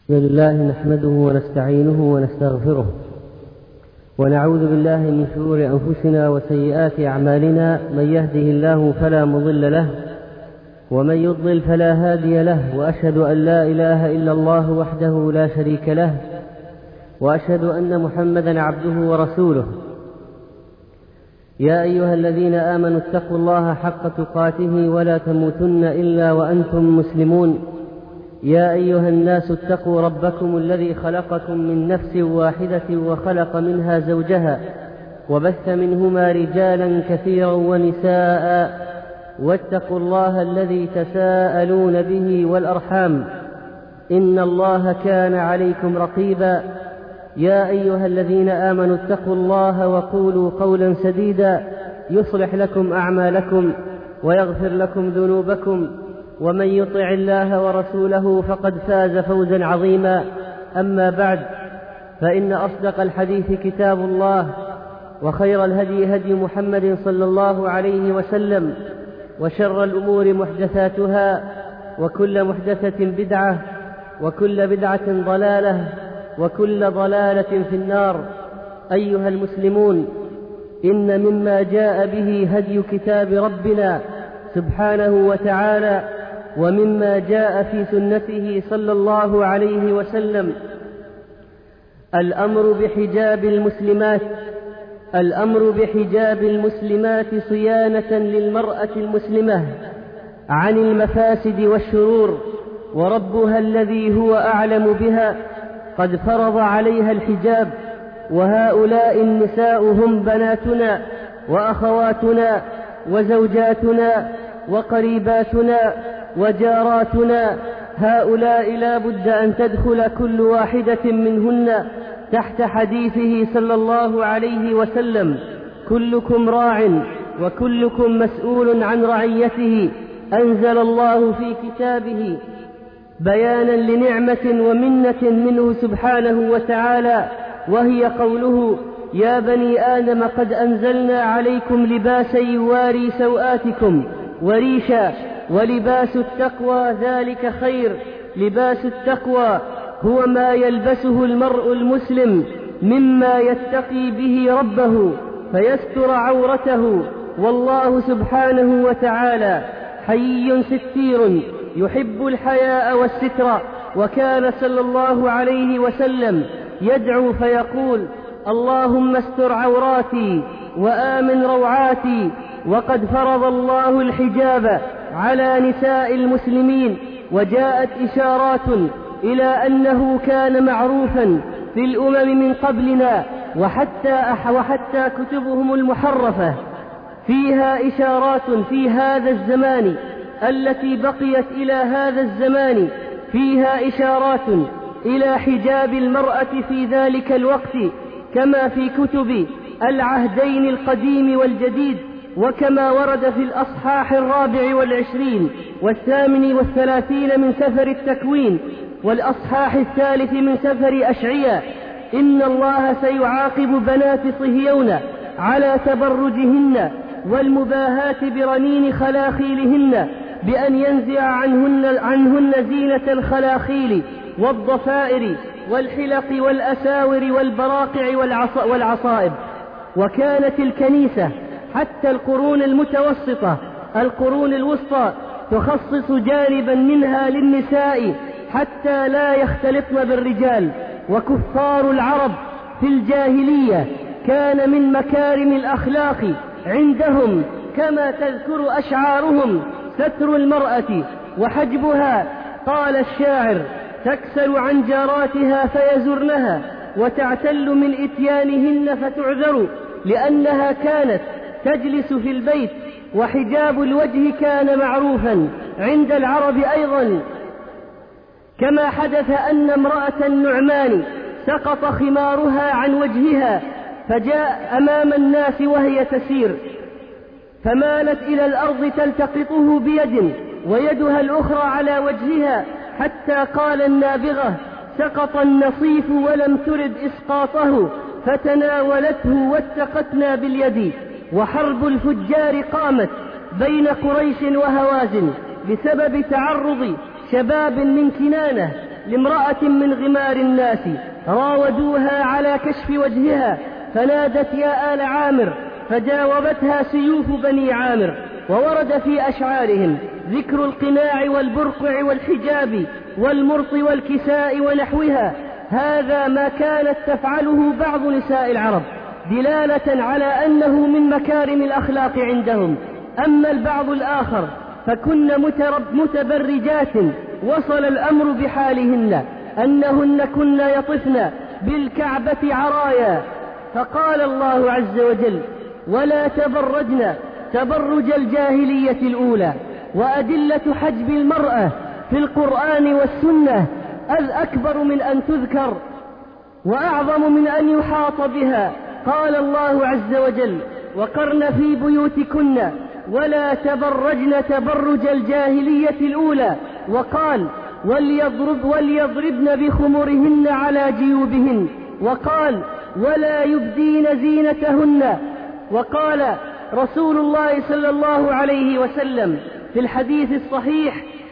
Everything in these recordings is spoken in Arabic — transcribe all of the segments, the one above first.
الحمد لله نحمده ونستعينه ونستغفره ونعوذ بالله من شرور أنفسنا وسيئات أعمالنا. من يهده الله فلا مضل له ومن يضلل فلا هادي له، وأشهد أن لا إله إلا الله وحده لا شريك له، وأشهد أن محمدا عبده ورسوله. يا أيها الذين آمنوا اتقوا الله حق تقاته ولا تموتن إلا وأنتم مسلمون. يا أيها الناس اتقوا ربكم الذي خلقكم من نفس واحدة وخلق منها زوجها وبث منهما رجالا كثيرا ونساء، واتقوا الله الذي تساءلون به والأرحام إن الله كان عليكم رقيبا. يا أيها الذين آمنوا اتقوا الله وقولوا قولا سديدا يصلح لكم أعمالكم ويغفر لكم ذنوبكم، ومن يطع الله ورسوله فقد فاز فوزا عظيما. أما بعد، فإن أصدق الحديث كتاب الله، وخير الهدي هدي محمد صلى الله عليه وسلم، وشر الأمور محدثاتها، وكل محدثة بدعة، وكل بدعة ضلالة، وكل ضلالة في النار. أيها المسلمون، إن مما جاء به هدي كتاب ربنا سبحانه وتعالى، ومما جاء في سنته صلى الله عليه وسلم الأمر بحجاب المسلمات صيانة للمرأة المسلمة عن المفاسد والشرور، وربها الذي هو أعلم بها قد فرض عليها الحجاب. وهؤلاء النساء هم بناتنا وأخواتنا وزوجاتنا وقريباتنا وجاراتنا. هؤلاء لا بد أن تدخل كل واحدة منهن تحت حديثه صلى الله عليه وسلم: كلكم راع وكلكم مسؤول عن رعيته. أنزل الله في كتابه بيانا لنعمة ومنة منه سبحانه وتعالى، وهي قوله: يا بني آدم قد أنزلنا عليكم لباسا يواري سوآتكم وريشا ولباس التقوى ذلك خير. لباس التقوى هو ما يلبسه المرء المسلم مما يتقي به ربه فيستر عورته، والله سبحانه وتعالى حيي ستير يحب الحياء والستر. وكان صلى الله عليه وسلم يدعو فيقول: اللهم استر عوراتي وآمن روعاتي. وقد فرض الله الحجاب على نساء المسلمين، وجاءت إشارات إلى أنه كان معروفا في الأمم من قبلنا، وحتى كتبهم المحرفة فيها إشارات في هذا الزمان التي بقيت إلى هذا الزمان، فيها إشارات إلى حجاب المرأة في ذلك الوقت، كما في كتب العهدين القديم والجديد، وكما ورد في الأصحاح 24 و38 من سفر التكوين والأصحاح 3 من سفر أشعياء: إن الله سيعاقب بنات صهيون على تبرجهن والمباهات برنين خلاخيلهن بأن ينزع عنهن زينة الخلاخيل والضفائر والحلق والأساور والبراقع والعصائب. وكانت الكنيسة حتى القرون المتوسطة، القرون الوسطى، تخصص جانبا منها للنساء حتى لا يختلطن بالرجال. وكفار العرب في الجاهلية كان من مكارم الأخلاق عندهم، كما تذكر أشعارهم، ستر المرأة وحجبها. قال الشاعر: تكسل عن جاراتها فيزرنها وتعتل من إتيانهن فتعذر، لأنها كانت تجلس في البيت. وحجاب الوجه كان معروفا عند العرب أيضا، كما حدث أن امرأة النعمان سقط خمارها عن وجهها فجاء أمام الناس وهي تسير، فمالت إلى الأرض تلتقطه بيد ويدها الأخرى على وجهها، حتى قال النابغة: سقط النصيف ولم ترد إسقاطه فتناولته واتقتنا باليد. وحرب الفجار قامت بين قريش وهوازن بسبب تعرض شباب من كنانة لامرأة من غمار الناس راودوها على كشف وجهها فنادت يا آل عامر، فجاوبتها سيوف بني عامر. وورد في أشعارهم ذكر القناع والبرقع والحجاب والمرط والكساء ونحوها. هذا ما كانت تفعله بعض نساء العرب دلالة على أنه من مكارم الأخلاق عندهم. أما البعض الآخر فكن متبرجات، وصل الأمر بحالهن أنهن كن يطفن بالكعبة عرايا. فقال الله عز وجل ولا تبرجن تبرج الجاهلية الأولى. وأدلة حجب المرأة في القرآن والسنة أكبر من أن تذكر وأعظم من أن يحاط بها. قال الله عز وجل وقرن في بيوتكن ولا تبرجن تبرج الجاهلية الأولى. وقال وليضربن بخمرهن على جيوبهن. وقال ولا يبدين زينتهن. وقال رسول الله صلى الله عليه وسلم في الحديث الصحيح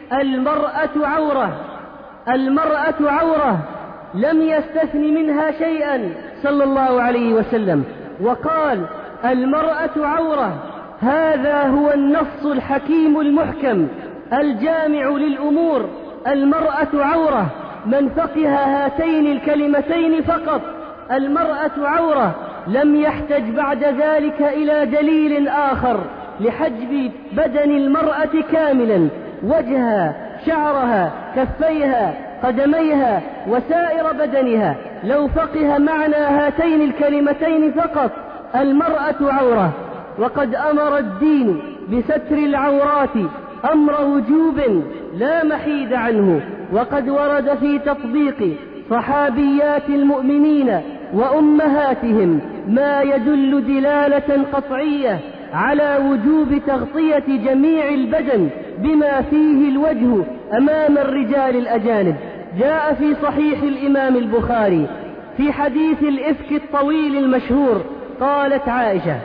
المرأة عورة لم يستثن منها شيئا صلى الله عليه وسلم. وقال المرأة عورة، هذا هو النص الحكيم المحكم الجامع للأمور. المرأة عورة، من فقه هاتين الكلمتين فقط المرأة عورة لم يحتج بعد ذلك إلى دليل آخر لحجب بدن المرأة كاملا، وجهها، شعرها، كفيها، قدميها، وسائر بدنها. لو فقه معنى هاتين الكلمتين فقط المرأة عورة. وقد أمر الدين بستر العورات أمر وجوب لا محيد عنه. وقد ورد في تطبيق صحابيات المؤمنين وأمهاتهم ما يدل دلالة قطعية على وجوب تغطية جميع البدن بما فيه الوجه أمام الرجال الأجانب. جاء في صحيح الإمام البخاري في حديث الإفك الطويل المشهور قالت عائشة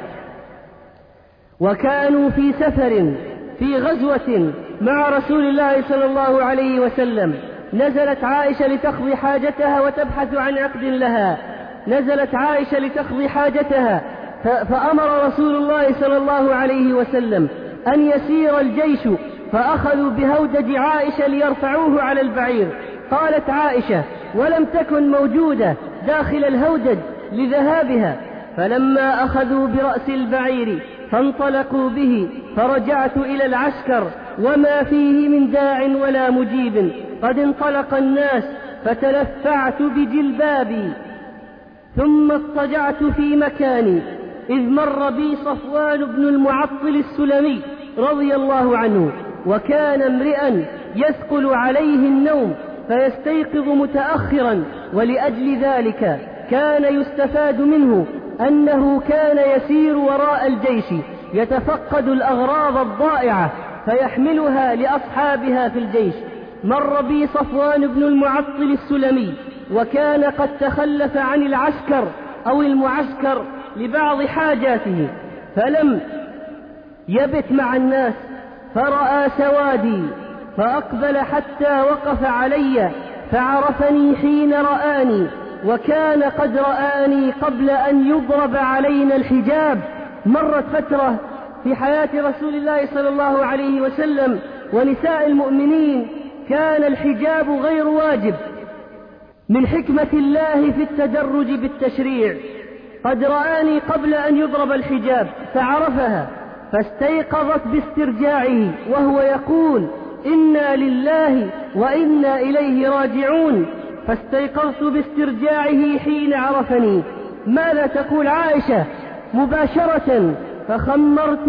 وكانوا في سفر في غزوة مع رسول الله صلى الله عليه وسلم، نزلت عائشة لتقضي حاجتها وتبحث عن عقد لها. نزلت عائشة لتقضي حاجتها فأمر رسول الله صلى الله عليه وسلم أن يسير الجيش، فأخذوا بهودج عائشة ليرفعوه على البعير. قالت عائشة ولم تكن موجودة داخل الهودج لذهابها، فلما أخذوا برأس البعير فانطلقوا به فرجعت إلى العسكر وما فيه من داع ولا مجيب، قد انطلق الناس، فتلفعت بجلبابي ثم اضطجعت في مكاني، إذ مر بي صفوان بن المعطل السلمي رضي الله عنه، وكان امرئا يثقل عليه النوم فيستيقظ متأخرا، ولأجل ذلك كان يستفاد منه أنه كان يسير وراء الجيش يتفقد الأغراض الضائعة فيحملها لأصحابها في الجيش. مر بي صفوان بن المعطل السلمي وكان قد تخلف عن العسكر أو المعسكر لبعض حاجاته، فلم يبت مع الناس، فرأى سوادي فأقبل حتى وقف علي فعرفني حين رآني، وكان قد رآني قبل أن يضرب علينا الحجاب. مرت فترة في حياة رسول الله صلى الله عليه وسلم ونساء المؤمنين كان الحجاب غير واجب، من حكمة الله في التدرج بالتشريع. قد رآني قبل أن يضرب الحجاب فعرفها، فاستيقظت باسترجاعه وهو يقول إنا لله وإنا إليه راجعون، فاستيقظت باسترجاعه حين عرفني. ماذا تقول عائشة؟ مباشرة فخمرت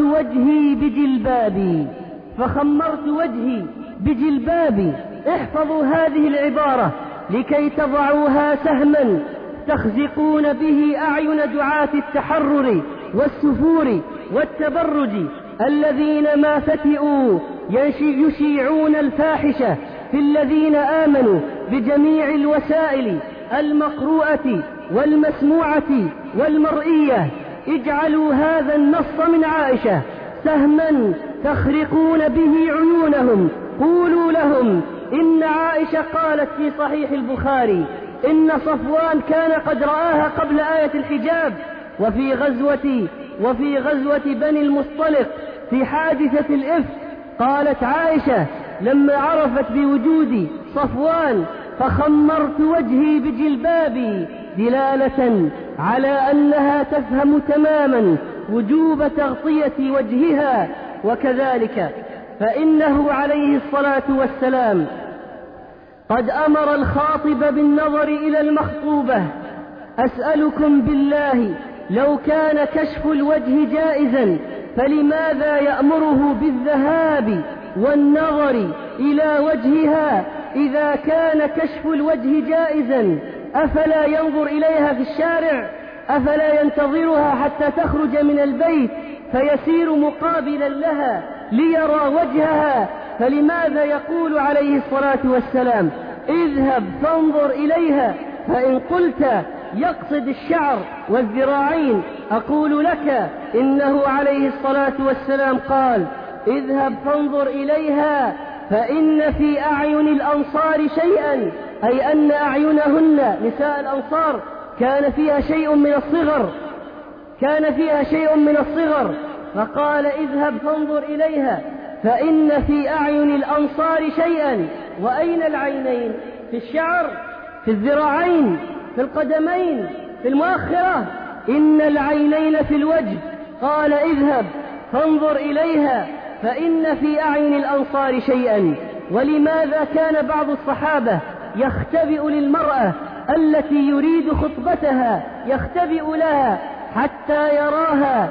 وجهي بجلبابي. احفظوا هذه العبارة لكي تضعوها سهما تخزقون به أعين دعاة التحرر والسفور والتبرج الذين ما فتئوا يشيعون الفاحشة في الذين آمنوا بجميع الوسائل المقروءة والمسموعة والمرئية. اجعلوا هذا النص من عائشة سهما تخرقون به عيونهم. قولوا لهم إن عائشة قالت في صحيح البخاري إن صفوان كان قد رآها قبل آية الحجاب. وفي غزوة بني المصطلق في حادثة الإفك قالت عائشة لما عرفت بوجود صفوان فخمرت وجهي بجلبابي دلالة على أنها تفهم تماما وجوب تغطية وجهها. وكذلك فإنه عليه الصلاة والسلام قد أمر الخاطب بالنظر إلى المخطوبة. أسألكم بالله لو كان كشف الوجه جائزا فلماذا يأمره بالذهاب والنظر إلى وجهها؟ إذا كان كشف الوجه جائزا أفلا ينظر إليها في الشارع؟ أفلا ينتظرها حتى تخرج من البيت فيسير مقابلا لها ليرى وجهها؟ فلماذا يقول عليه الصلاة والسلام اذهب فانظر إليها؟ فإن قلت يقصد الشعر والذراعين أقول لك إنه عليه الصلاة والسلام قال اذهب فانظر إليها فإن في أعين الأنصار شيئا، أي أن أعينهن نساء الأنصار كان فيها شيء من الصغر، فقال اذهب فانظر إليها فإن في أعين الأنصار شيئا. وأين العينين؟ في الشعر، في الذراعين، في القدمين، في المؤخرة. إن العينين في الوجه. قال اذهب فانظر إليها فإن في أعين الأنصار شيئا. ولماذا كان بعض الصحابة يختبئ للمرأة التي يريد خطبتها، يختبئ لها حتى يراها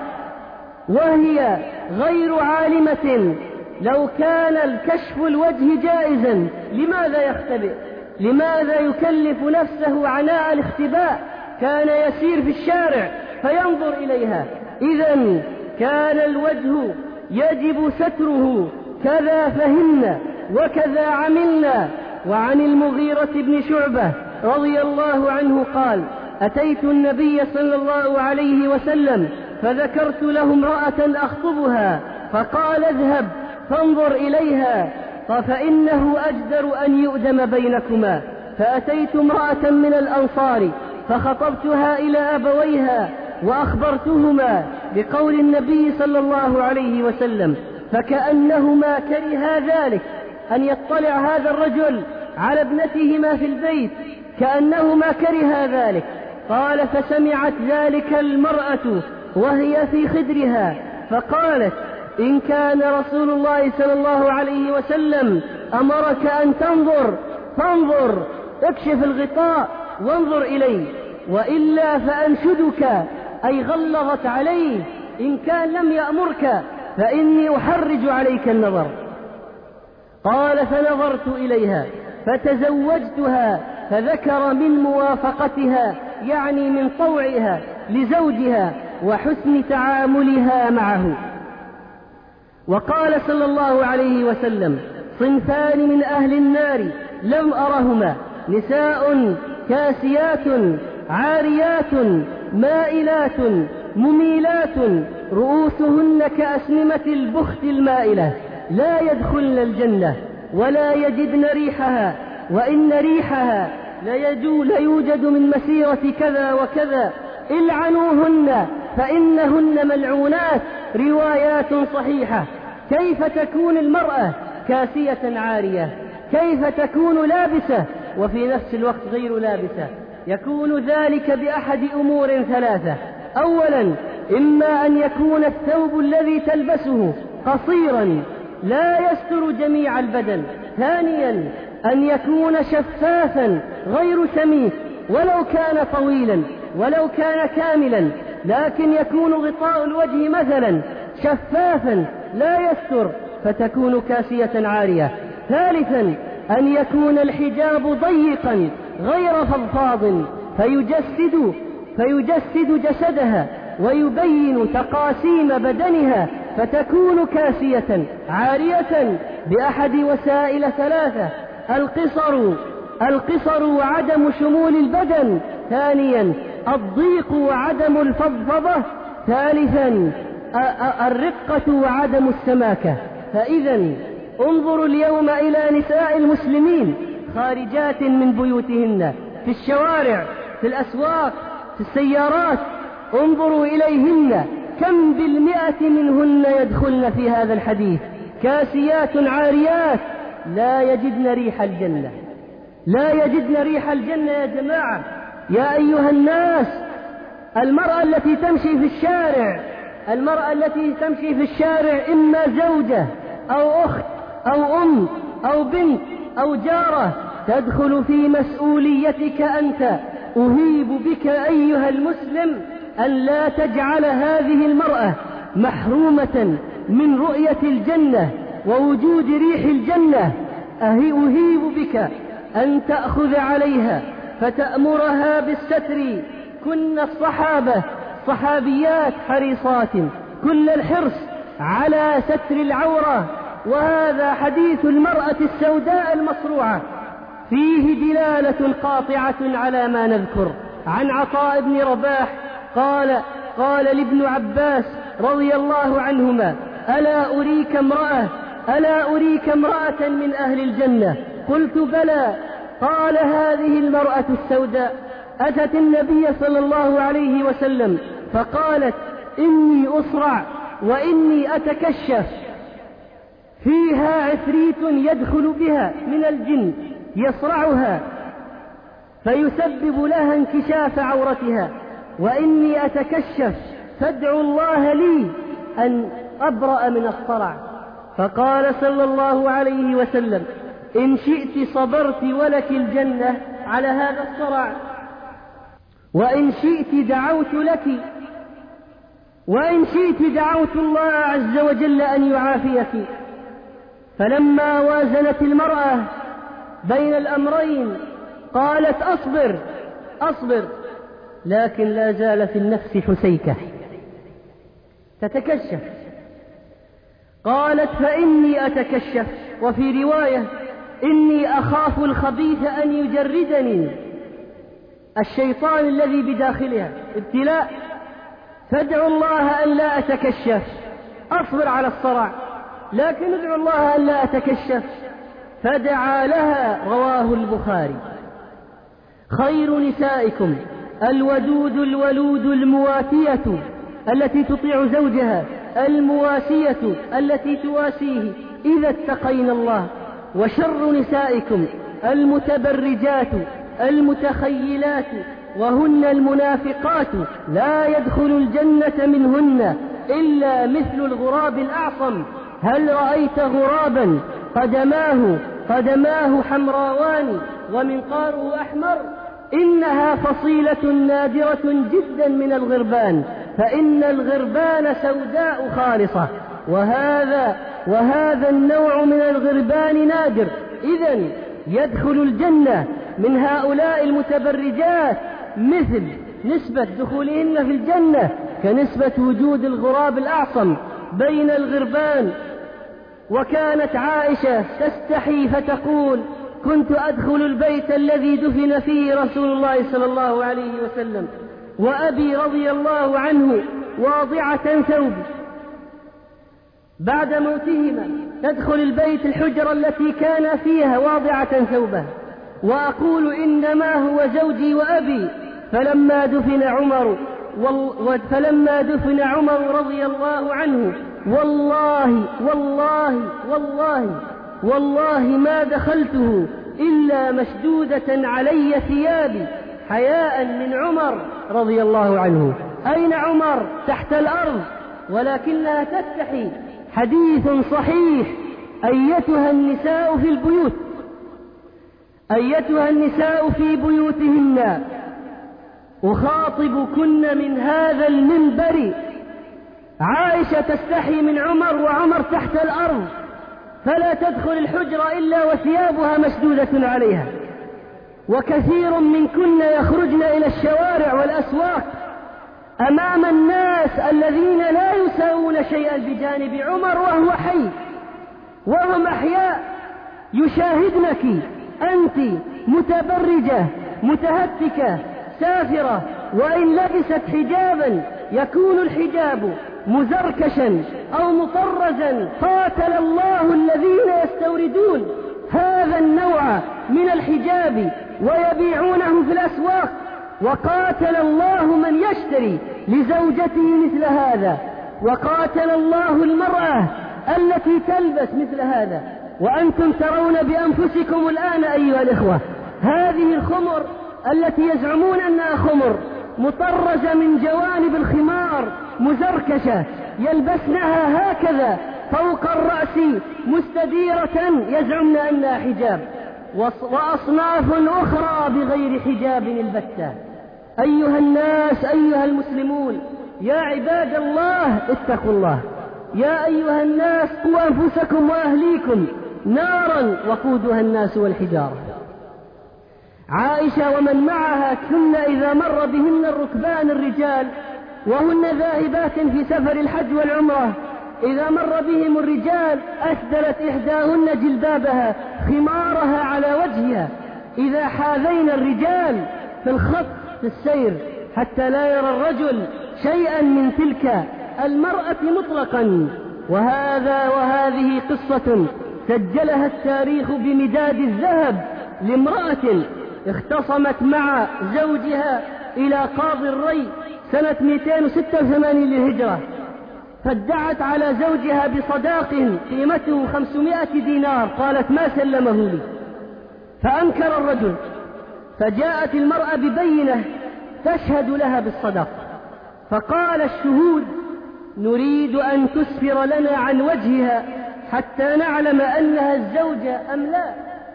وهي غير عالمة؟ لو كان الكشف الوجه جائزا لماذا يختبئ؟ لماذا يكلف نفسه عناء الاختباء؟ كان يسير في الشارع فينظر إليها. إذن كان الوجه يجب ستره. كذا فهمنا وكذا عملنا. وعن المغيرة بن شعبة رضي الله عنه قال أتيت النبي صلى الله عليه وسلم فذكرت له امرأة أخطبها فقال اذهب فانظر إليها فإنه أجدر أن يؤدم بينكما. فأتيت امرأة من الأنصار فخطبتها إلى أبويها وأخبرتهما بقول النبي صلى الله عليه وسلم، فكأنهما كرها ذلك، أن يطلع هذا الرجل على ابنتهما في البيت، كأنهما كرها ذلك. قال فسمعت ذلك المرأة وهي في خدرها فقالت إن كان رسول الله صلى الله عليه وسلم أمرك أن تنظر فانظر، اكشف الغطاء وانظر إليه، وإلا فأنشدك، أي غلظت عليه، إن كان لم يأمرك فإني أحرج عليك النظر. قال فنظرت إليها فتزوجتها، فذكر من موافقتها يعني من طوعها لزوجها وحسن تعاملها معه. وقال صلى الله عليه وسلم صنفان من أهل النار لم أرهما، نساء كاسيات عاريات مائلات مميلات رؤوسهن كأسنمة البخت المائلة، لا يدخلن الجنة ولا يجدن ريحها، وإن ريحها ليوجد من مسيرة كذا وكذا، العنوهن فإنهن ملعونات. روايات صحيحة. كيف تكون المرأة كاسية عارية؟ كيف تكون لابسة وفي نفس الوقت غير لابسة؟ يكون ذلك بأحد أمور ثلاثة. أولا إما أن يكون الثوب الذي تلبسه قصيرا لا يستر جميع البدن. ثانيا أن يكون شفافا غير سميك، ولو كان طويلا ولو كان كاملا، لكن يكون غطاء الوجه مثلا شفافا لا يستر فتكون كاسية عارية. ثالثا أن يكون الحجاب ضيقا غير فضفاض فيجسد جسدها ويبين تقاسيم بدنها، فتكون كاسية عارية بأحد وسائل ثلاثة: القصر وعدم شمول البدن، ثانيا الضيق وعدم الفضفضة، ثالثا الرقة وعدم السماكة. فإذا انظروا اليوم إلى نساء المسلمين خارجات من بيوتهن في الشوارع، في الأسواق، في السيارات، انظروا إليهن كم بالمئة منهن يدخلن في هذا الحديث كاسيات عاريات لا يجدن ريح الجنة، لا يجدن ريح الجنة يا جماعة. يا أيها الناس، المرأة التي تمشي في الشارع، المرأة التي تمشي في الشارع إما زوجة أو أخت أو أم أو بنت أو جارة تدخل في مسؤوليتك أنت. أهيب بك أيها المسلم أن لا تجعل هذه المرأة محرومة من رؤية الجنة ووجود ريح الجنة. أهيب بك أن تأخذ عليها فتأمرها بالستر. كن الصحابة صحابيات حريصات كل الحرص على ستر العورة. وهذا حديث المرأة السوداء المصروعة فيه دلالة قاطعة على ما نذكر. عن عطاء بن رباح قال لابن عباس رضي الله عنهما: ألا أريك امرأة من أهل الجنة؟ قلت: بلى. قال: هذه المرأة السوداء أتت النبي صلى الله عليه وسلم فقالت: إني أصرع وإني أتكشف، فيها عفريت يدخل بها من الجن يصرعها فيسبب لها انكشاف عورتها، وإني أتكشف فادعوا الله لي أن أبرأ من الصرع. فقال صلى الله عليه وسلم: إن شئت صبرت ولك الجنة على هذا الصرع، وإن شئت دعوت لك، وإن شئت دعوت الله عز وجل أن يعافيك. فلما وازنت المرأة بين الأمرين قالت: أصبر، لكن لا زال في النفس حسيكة تتكشف. قالت: فإني أتكشف، وفي رواية: إني أخاف الخبيث أن يجردني، الشيطان الذي بداخلها ابتلاء، فادعوا الله أن لا أتكشف، أصبر على الصرع لكن ادعوا الله أن لا أتكشف. فدعا لها، رواه البخاري. خير نسائكم الودود الولود المواتية التي تطيع زوجها، المواسية التي تواسيه إذا اتقين الله. وشر نسائكم المتبرجات المتخيلات وهن المنافقات لا يدخل الجنة منهن إلا مثل الغراب الأعصم. هل رأيت غرابا قدماه حمراوان ومنقاره أحمر؟ إنها فصيلة نادرة جدا من الغربان، فإن الغربان سوداء خالصة، وهذا النوع من الغربان نادر. إذن يدخل الجنة من هؤلاء المتبرجات مثل نسبة دخولهن في الجنة كنسبة وجود الغراب الأعصم بين الغربان. وكانت عائشة تستحي فتقول: كنت أدخل البيت الذي دفن فيه رسول الله صلى الله عليه وسلم وأبي رضي الله عنه واضعة ثوب بعد موتهما، تدخل البيت الحجرة التي كان فيها واضعة ثوبه، وأقول: إنما هو زوجي وأبي. فلما دفن عمر رضي الله عنه والله ما دخلته إلا مشدودة علي ثيابي حياء من عمر رضي الله عنه. أين عمر؟ تحت الأرض، ولكنها تستحي. حديث صحيح: أيتها النساء في بيوتهن أخاطبكن من هذا المنبر. عائشة تستحي من عمر وعمر تحت الأرض، فلا تدخل الحجرة إلا وثيابها مشدودة عليها. وكثير منكن يخرجن إلى الشوارع والأسواق أمام الناس الذين لا يساوون شيئا بجانب عمر وهو حي، وهم أحياء يشاهدنك أنت متبرجة متهتكة سافرة، وإن لبست حجابا يكون الحجاب مزركشا أو مطرزا، قاتل الله الذين يستوردون هذا النوع من الحجاب ويبيعونه في الأسواق، وقاتل الله من يشتري لزوجته مثل هذا، وقاتل الله المرأة التي تلبس مثل هذا. وأنتم ترون بأنفسكم الآن أيها الإخوة هذه الخمر التي يزعمون أنها خمر مطرزة من جوانب الخمار مزركشة، يلبسنها هكذا فوق الرأس مستديرة يزعمن أنها حجاب، وأصناف أخرى بغير حجاب البتة. أيها الناس، أيها المسلمون، يا عباد الله اتقوا الله. يا أيها الناس قوا أنفسكم وأهليكم نارا وقودها الناس والحجارة. عائشة ومن معها كن إذا مر بهن الركبان الرجال وهن ذاهبات في سفر الحج والعمرة، إذا مر بهم الرجال أسدلت إحداهن جلبابها خمارها على وجهها إذا حاذين الرجال في الخط في السير حتى لا يرى الرجل شيئا من تلك المرأة مطلقا. وهذه قصة سجلها التاريخ بمداد الذهب لامرأة اختصمت مع زوجها إلى قاضي الري سنة 286 للهجرة، فادعت على زوجها بصداق قيمته 500 دينار، قالت ما سلمه لي، فأنكر الرجل، فجاءت المرأة ببينة تشهد لها بالصداق، فقال الشهود نريد أن تسفر لنا عن وجهها حتى نعلم أنها الزوجة أم لا.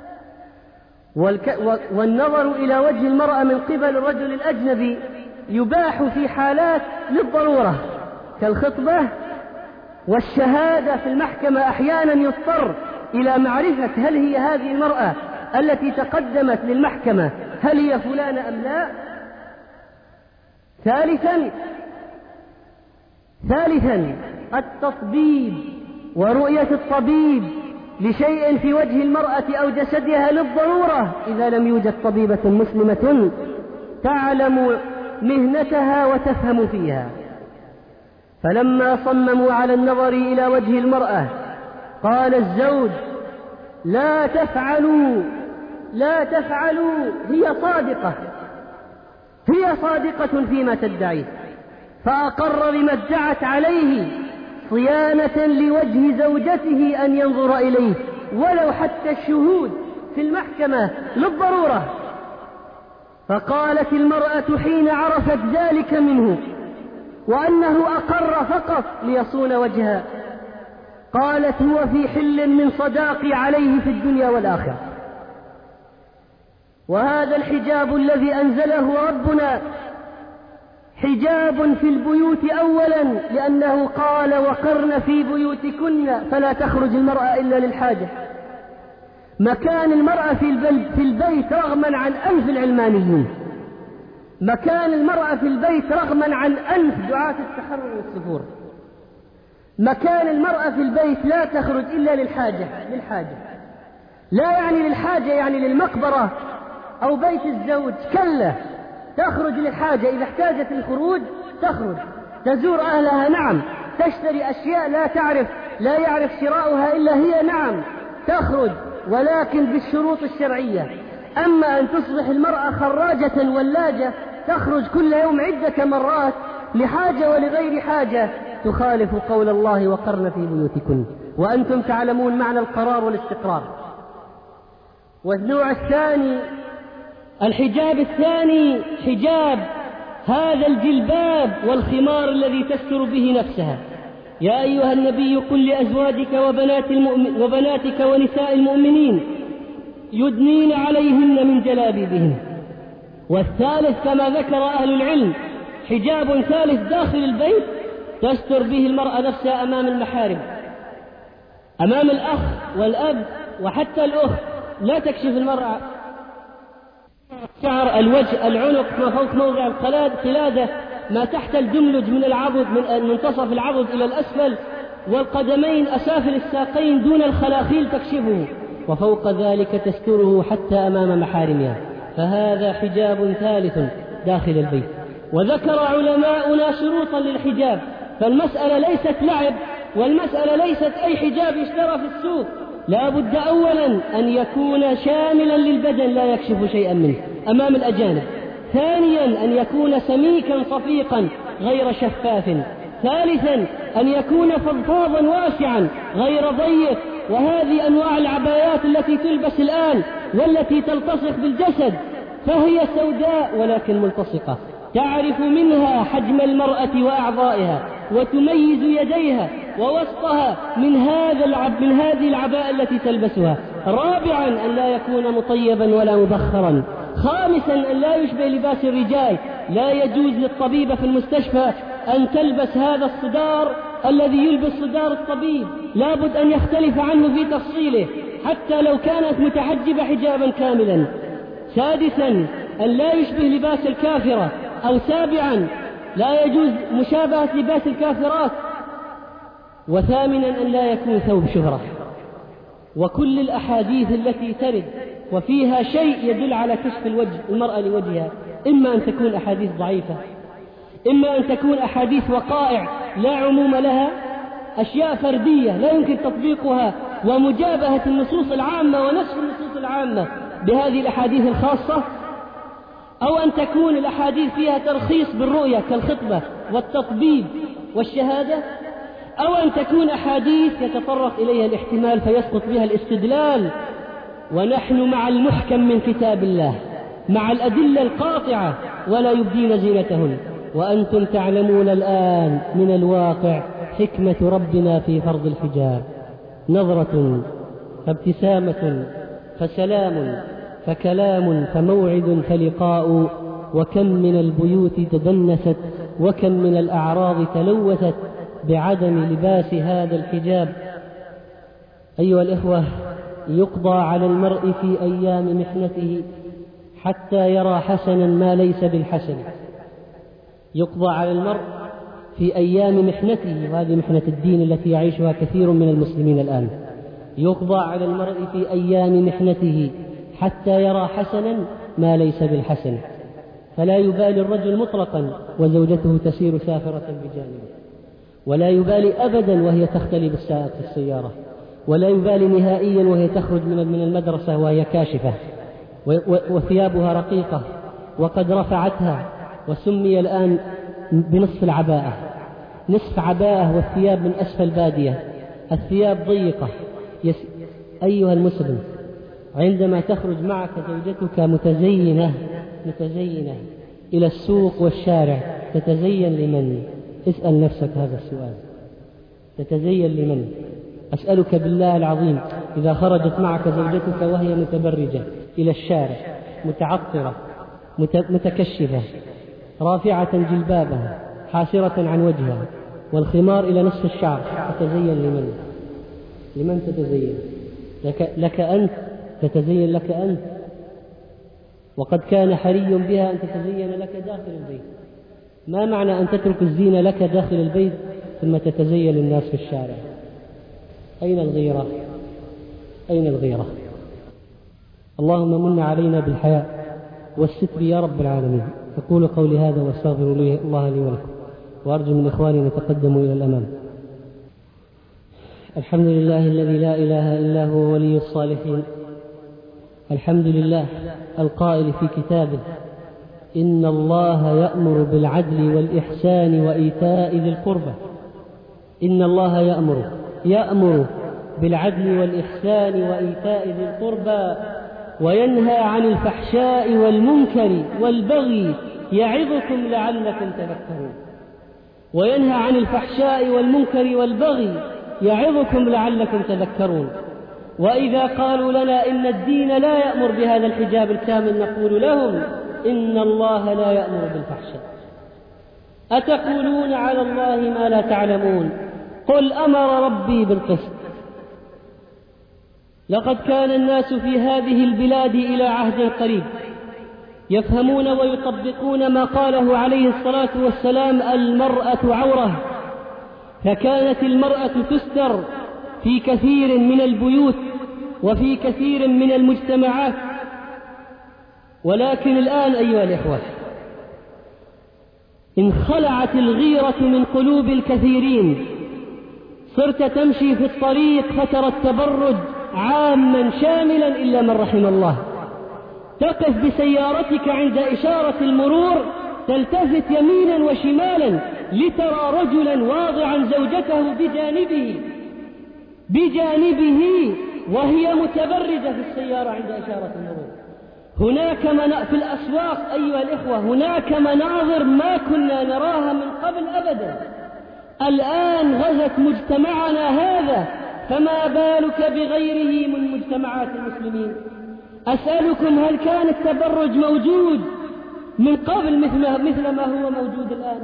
والنظر إلى وجه المرأة من قبل الرجل الأجنبي يباح في حالات للضرورة كالخطبة والشهادة في المحكمة، أحيانا يضطر إلى معرفة هل هي هذه المرأة التي تقدمت للمحكمة هل هي فلانة أم لا. ثالثا التطبيب ورؤية الطبيب لشيء في وجه المرأة أو جسدها للضرورة إذا لم يوجد طبيبة مسلمة تعلم مهنتها وتفهم فيها. فلما صمموا على النظر إلى وجه المرأة قال الزوج لا تفعلوا، هي صادقة فيما تدعيه، فأقر بما ادعت عليه صيانة لوجه زوجته أن ينظر إليه ولو حتى الشهود في المحكمة للضرورة. فقالت المرأة حين عرفت ذلك منه وأنه أقر فقط ليصون وجهها، قالت هو في حل من صداقي عليه في الدنيا والآخرة. وهذا الحجاب الذي أنزله ربنا حجاب في البيوت أولا، لأنه قال وقرن في بيوتكن فلا تخرج المرأة إلا للحاجة. مكان المرأة في البيت رغما عن أنف العلمانيين، مكان المرأة في البيت رغما عن أنف دعاة التحرر والسفور. مكان المرأة في البيت لا تخرج إلا للحاجة، لا يعني للحاجة يعني للمقبرة أو بيت الزوج، كلا، تخرج للحاجة. إذا احتاجت الخروج تخرج تزور أهلها، نعم، تشتري أشياء لا يعرف شراؤها إلا هي، نعم، تخرج، ولكن بالشروط الشرعية. أما أن تصبح المرأة خراجة ولاجة تخرج كل يوم عدة مرات لحاجة ولغير حاجة تخالف قول الله وقرن في بيوتكن، وأنتم تعلمون معنى القرار والاستقرار. والنوع الثاني، الحجاب الثاني، حجاب هذا الجلباب والخمار الذي تستر به نفسها. يا أيها النبي قل لأزواجك وبناتك ونساء المؤمنين يدنين عليهن من جلابيبهن. والثالث كما ذكر أهل العلم حجاب ثالث داخل البيت تستر به المرأة نفسها أمام المحارم، أمام الأخ والأب وحتى الأخت، لا تكشف المرأة شعر الوجه، العنق، ما فوق موضع القلادة، ما تحت الدملج من العضد، من منتصف العضد إلى الأسفل، والقدمين أسافل الساقين دون الخلاخيل تكشفه، وفوق ذلك تستره حتى أمام محارمها. فهذا حجاب ثالث داخل البيت. وذكر علماؤنا شروطا للحجاب فالمسألة ليست لعب، والمسألة ليست أي حجاب يشترى في السوق. لا بد أولا أن يكون شاملا للبدن لا يكشف شيئا منه أمام الأجانب. ثانيا أن يكون سميكا صفيقا غير شفاف. ثالثا أن يكون فضفاضا واسعا غير ضيق. وهذه أنواع العبايات التي تلبس الآن والتي تلتصق بالجسد، فهي سوداء ولكن ملتصقة، تعرف منها حجم المرأة وأعضائها، وتميز يديها ووسطها من هذه العباءة التي تلبسها. رابعا أن لا يكون مطيبا ولا مبخرا. خامسا أن لا يشبه لباس الرجال. لا يجوز للطبيبة في المستشفى أن تلبس هذا الصدار الذي يلبس صدار الطبيب، لابد أن يختلف عنه في تفصيله حتى لو كانت متحجبة حجابا كاملا. سادسا أن لا يشبه لباس الكافرة. أو سابعا لا يجوز مشابهة لباس الكافرات. وثامنا أن لا يكون ثوب شهرة. وكل الأحاديث التي ترد وفيها شيء يدل على كشف المرأة لوجهها إما أن تكون أحاديث ضعيفة، إما أن تكون أحاديث وقائع لا عموم لها، أشياء فردية لا يمكن تطبيقها، ومجابهة النصوص العامة ونسخ النصوص العامة بهذه الأحاديث الخاصة. أو أن تكون الأحاديث فيها ترخيص بالرؤية كالخطبة والتطبيب والشهادة. أو أن تكون أحاديث يتطرق إليها الاحتمال فيسقط بها الاستدلال. ونحن مع المحكم من كتاب الله، مع الأدلة القاطعة، ولا يبدين زينتهن. وأنتم تعلمون الآن من الواقع حكمة ربنا في فرض الحجاب. نظرة فابتسامة فسلام فكلام فموعد فلقاء. وكم من البيوت تدنست وكم من الأعراض تلوثت بعدم لباس هذا الحجاب. أيها الإخوة، يقضى على المرء في أيام محنته حتى يرى حسنا ما ليس بالحسن. يقضى على المرء في أيام محنته، وهذه محنة الدين التي يعيشها كثير من المسلمين الآن. يقضى على المرء في أيام محنته حتى يرى حسنا ما ليس بالحسن. فلا يبالي الرجل مطلقا وزوجته تسير سافرة بجانبه، ولا يبالي أبدا وهي تختلي بالسائق في السيارة، ولا يبالي نهائيا وهي تخرج من المدرسة وهي كاشفة وثيابها رقيقة وقد رفعتها، وسمي الآن بنصف العباءة، نصف عباءة والثياب من أسفل بادية، الثياب ضيقة. أيها المسلم، عندما تخرج معك زوجتك متزينة إلى السوق والشارع، تتزين لمن؟ اسأل نفسك هذا السؤال، تتزين لمن؟ أسألك بالله العظيم، إذا خرجت معك زوجتك وهي متبرجة إلى الشارع، متعطرة متكشفة، رافعة جلبابها، حاسرة عن وجهها، والخمار إلى نصف الشعر، تتزين لمن؟ لمن تتزين؟ لك أنت، تتزين لك أنت. وقد كان حري بها أن تتزين لك داخل البيت. ما معنى أن تترك الزينة لك داخل البيت ثم تتزين للناس في الشارع؟ أين الغيرة؟ أين الغيرة؟ اللهم من علينا بالحياء والستر يا رب العالمين. أقول قولي هذا واستغفر الله لي ولكم، وأرجو من إخواني أن يتقدموا إلى الأمام. الحمد لله الذي لا إله إلا هو ولي الصالحين. الحمد لله القائل في كتابه: إن الله يأمر بالعدل والإحسان وإيتاء ذي القربى. إن الله يأمر بالعدل والإحسان وإيتاء ذي القربى وينهى عن الفحشاء والمنكر والبغي يعظكم لعلكم تذكرون. وينهى عن الفحشاء والمنكر والبغي يعظكم لعلكم تذكرون. وإذا قالوا لنا إن الدين لا يأمر بهذا الحجاب الكامل نقول لهم: إن الله لا يأمر بالفحشاء. أتقولون على الله ما لا تعلمون. قل أمر ربي بالقسط. لقد كان الناس في هذه البلاد إلى عهد قريب يفهمون ويطبقون ما قاله عليه الصلاة والسلام: المرأة عورة. فكانت المرأة تستر في كثير من البيوت وفي كثير من المجتمعات. ولكن الآن أيها الإخوة، انخلعت الغيرة من قلوب الكثيرين، صرت تمشي في الطريق فترى التبرج عاما شاملا إلا من رحم الله. تقف بسيارتك عند إشارة المرور تلتفت يمينا وشمالا لترى رجلا واضعا زوجته بجانبه وهي متبرجة في السيارة عند إشارة المرور. هناك في الأسواق أيها الإخوة هناك مناظر ما كنا نراها من قبل أبدا، الآن غزت مجتمعنا هذا، فما بالك بغيره من مجتمعات المسلمين؟ أسألكم، هل كان التبرج موجود من قبل مثل ما هو موجود الآن؟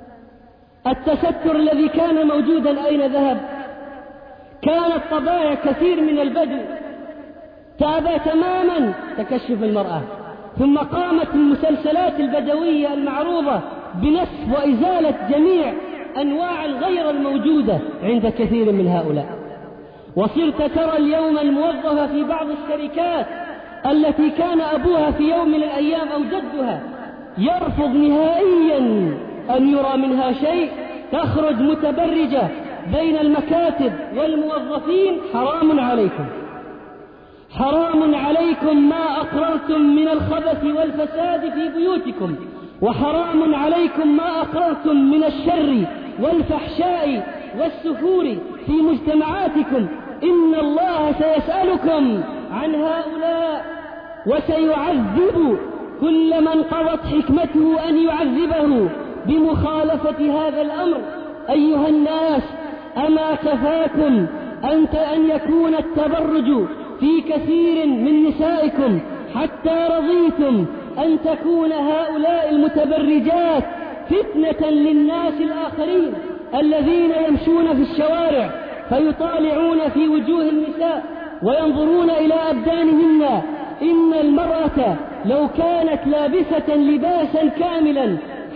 التستر الذي كان موجودا أين ذهب؟ كانت طبايع كثير من البدو تابى تماما تكشف المرأة، ثم قامت المسلسلات البدوية المعروضة بنسف وإزالة جميع أنواع الغير الموجودة عند كثير من هؤلاء. وصرت ترى اليوم الموظفة في بعض الشركات التي كان أبوها في يوم من الأيام أو جدها يرفض نهائيا أن يرى منها شيء، تخرج متبرجة بين المكاتب والموظفين. حرام عليكم، حرام عليكم ما أقررتم من الخبث والفساد في بيوتكم، وحرام عليكم ما أقررتم من الشر والفحشاء والسفور في مجتمعاتكم. إن الله سيسألكم عن هؤلاء وسيعذب كل من قضت حكمته أن يعذبه بمخالفة هذا الأمر. أيها الناس، أما كفاكم أن يكون التبرج في كثير من نسائكم حتى رضيتم أن تكون هؤلاء المتبرجات فتنة للناس الآخرين الذين يمشون في الشوارع فيطالعون في وجوه النساء وينظرون إلى أبدانهن. إن المرأة لو كانت لابسة لباسا كاملا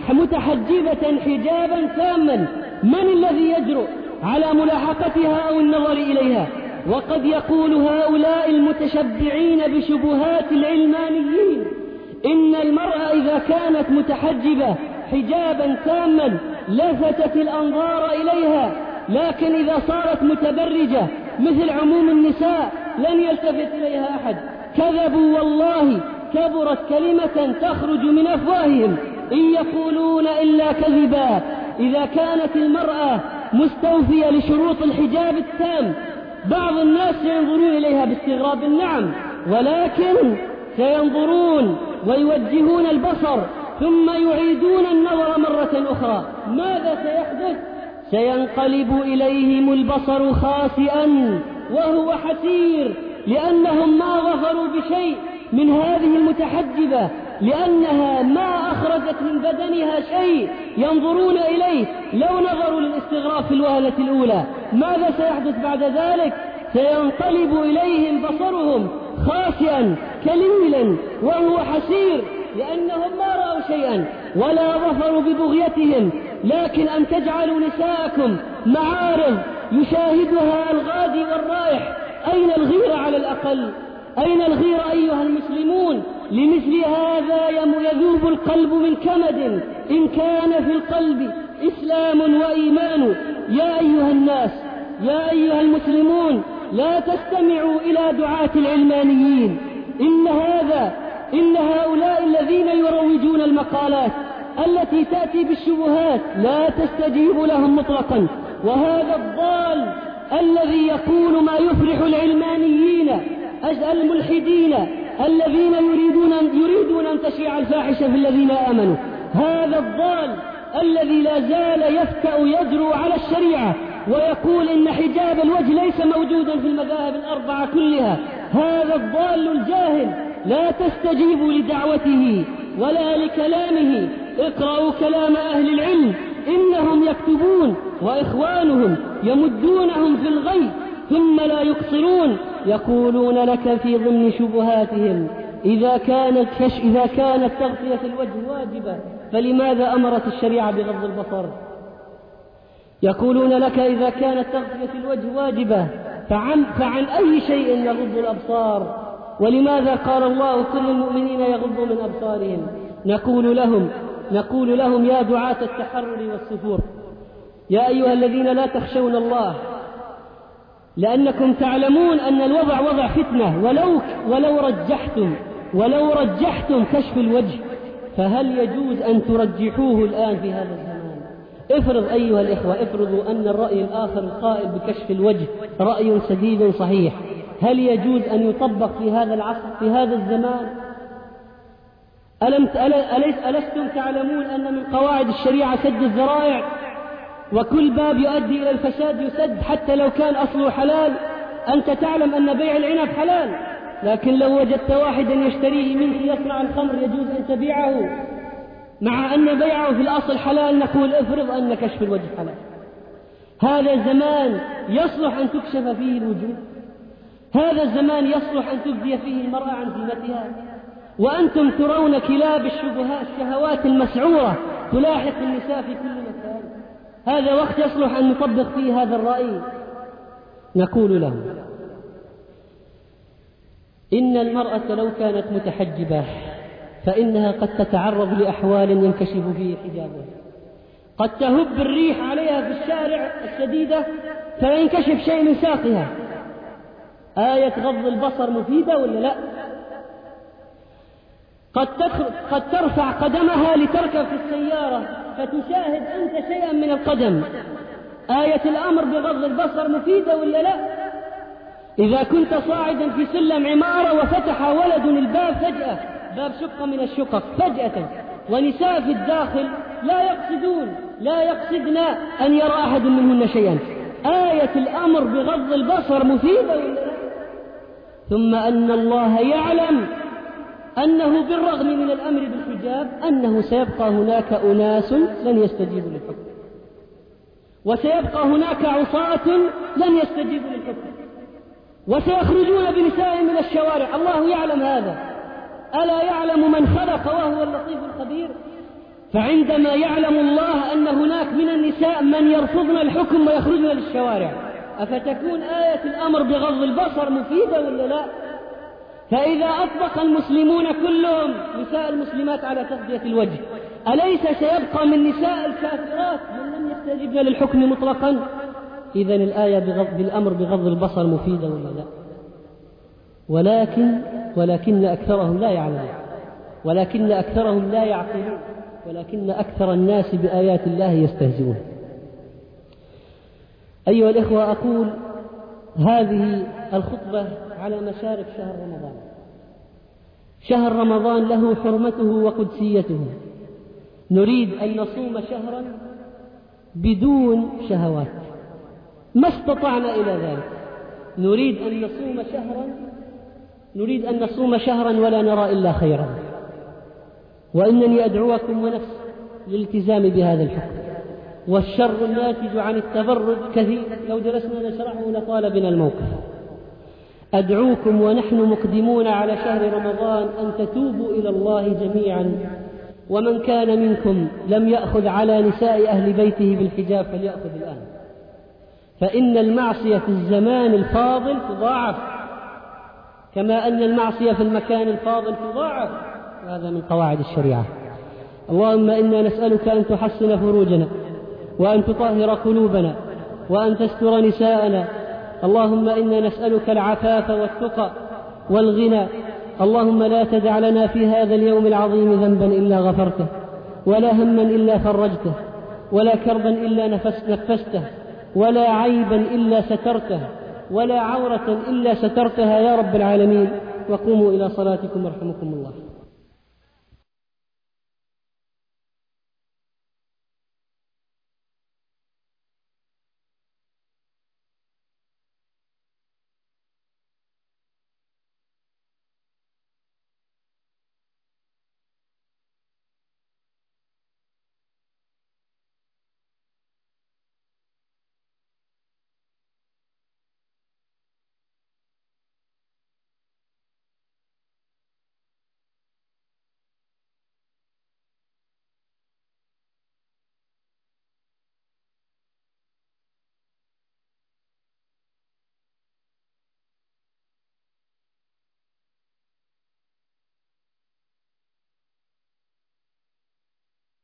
متحجبة حجابا تاما، من الذي يجرؤ على ملاحقتها أو النظر إليها؟ وقد يقول هؤلاء المتشبعين بشبهات العلمانيين إن المرأة إذا كانت متحجبة حجابا تاما لفتت الأنظار إليها، لكن إذا صارت متبرجة مثل عموم النساء لن يلتفت إليها أحد. كذبوا والله، كبرت كلمة تخرج من أفواههم إن يقولون إلا كذبا. إذا كانت المرأة مستوفية لشروط الحجاب التام، بعض الناس سينظرون إليها باستغراب، نعم، ولكن سينظرون ويوجهون البصر ثم يعيدون النظر مرة أخرى. ماذا سيحدث؟ سينقلب إليهم البصر خاسئا وهو حسير، لأنهم ما ظفروا بشيء من هذه المتحجبة، لأنها ما أخرجت من بدنها شيء ينظرون إليه. لو نظروا للاستغراب في الوهلة الأولى، ماذا سيحدث بعد ذلك؟ سينقلب إليهم بصرهم خاسئا كليلا وهو حسير، لأنهم ما رأوا شيئا ولا ظفروا ببغيتهم. لكن أن تجعلوا نساءكم معارض يشاهدها الغادي والرائح، أين الغيرة على الأقل؟ أين الغيرة أيها المسلمون؟ لمثل هذا يذوب القلب من كمد إن كان في القلب إسلام وإيمان. يا أيها الناس، يا أيها المسلمون، لا تستمعوا إلى دعاة العلمانيين. إن هؤلاء الذين يروجون المقالات التي تأتي بالشبهات لا تستجيب لهم مطلقا. وهذا الضال الذي يقول ما يفرح العلمانيين الملحدين الذين يريدون أن تشيع الفاحشة في الذين آمنوا، هذا الضال الذي لا زال يفتأ يجرؤ على الشريعة ويقول إن حجاب الوجه ليس موجودا في المذاهب الأربعة كلها، هذا الضال الجاهل لا تستجيبوا لدعوته ولا لكلامه. اقرأوا كلام أهل العلم، إنهم يكتبون وإخوانهم يمدونهم في الغي ثم لا يقصرون. يقولون لك في ضمن شبهاتهم إذا كانت تغطية الوجه واجبة فلماذا أمرت الشريعة بغض البصر؟ يقولون لك إذا كانت تغطية الوجه واجبة فعن أي شيء يغض الأبصار؟ ولماذا قال الله كل المؤمنين يغضوا من أبصارهم؟ نقول لهم نقول لهم يا دعاة التحرر والسفور، يا أيها الذين لا تخشون الله لأنكم تعلمون أن الوضع وضع فتنة، ولو رجحتم كشف الوجه فهل يجوز أن ترجحوه الآن في هذا الزمان؟ افرض أيها الإخوة، افرضوا أن الرأي الآخر القائل بكشف الوجه رأي سديد صحيح، هل يجوز أن يطبق في هذا العصر في هذا الزمان؟ ألستم تعلمون أن من قواعد الشريعة سد الذرائع، وكل باب يؤدي إلى الفساد يسد حتى لو كان أصله حلال؟ أنت تعلم أن بيع العنب حلال، لكن لو وجدت واحدا يشتريه منك يصنع الخمر يجوز أن تبيعه، مع أن بيعه في الأصل حلال. نقول افرض أن كشف الوجه حلال. هذا زمان يصلح أن تكشف فيه الوجوه، هذا الزمان يصلح أن تبدي فيه المرأة عن زينتها، وأنتم ترون كلاب الشهوات المسعورة تلاحق النساء في كل مكان. هذا وقت يصلح أن نطبق فيه هذا الرأي. نقول لهم إن المرأة لو كانت متحجبة فإنها قد تتعرض لأحوال ينكشف فيه حجابها، قد تهب الريح عليها في الشارع الشديدة فينكشف شيء من ساقها. آية غض البصر مفيدة ولا لا؟ قد ترفع قدمها لتركب في السيارة فتشاهد أنت شيئا من القدم. آية الأمر بغض البصر مفيدة ولا لا؟ إذا كنت صاعدا في سلم عمارة وفتح ولد الباب فجأة، باب شقة من الشقق فجأة، ونساء في الداخل لا يقصدن أن يرى أحد منهن شيئا، آية الأمر بغض البصر مفيدة ولا لا؟ ثم أن الله يعلم أنه بالرغم من الأمر بالحجاب أنه سيبقى هناك أناس لن يستجيبوا للحكم، وسيبقى هناك عصاة لن يستجيبوا للحكم، وسيخرجون بنسائهم من الشوارع. الله يعلم هذا، ألا يعلم من خلق وهو اللطيف الخبير؟ فعندما يعلم الله أن هناك من النساء من يرفضن الحكم ويخرجن للشوارع، أفتكون آية الأمر بغض البصر مفيدة ولا لا؟ فإذا أطبق المسلمون كلهم نساء المسلمات على تغطية الوجه، أليس سيبقى من نساء الكافرات من لم يستجبن للحكم مطلقا؟ إذن الآية بالأمر بغض البصر مفيدة ولا لا؟ ولكن أكثرهم لا يعلمون، ولكن أكثرهم لا يعقلون، ولكن أكثر الناس بآيات الله يستهزئون. أيها الإخوة، أقول هذه الخطبة على مشارف شهر رمضان. شهر رمضان له حرمته وقدسيته، نريد أن نصوم شهرا بدون شهوات ما استطعنا إلى ذلك، نريد أن نصوم شهرا ولا نرى إلا خيرا. وإنني أدعوكم ونفسي للالتزام بهذا الحكم، والشر الناتج عن التبرج كثير، لو جلسنا نشرحه لطال بنا الموقف. أدعوكم ونحن مقدمون على شهر رمضان أن تتوبوا إلى الله جميعا، ومن كان منكم لم يأخذ على نساء أهل بيته بالحجاب فليأخذ الآن، فإن المعصية في الزمان الفاضل تضاعف كما أن المعصية في المكان الفاضل تضاعف، وهذا من قواعد الشريعة. اللهم إنا نسألك أن تحسن فروجنا، وأن تطهر قلوبنا، وأن تستر نساءنا. اللهم إنا نسألك العفاف والتقى والغنى. اللهم لا تدع لنا في هذا اليوم العظيم ذنبا إلا غفرته، ولا هما إلا فرجته، ولا كربا إلا نفسته، ولا عيبا إلا سترته، ولا عورة إلا سترتها يا رب العالمين. وقوموا إلى صلاتكم يرحمكم الله.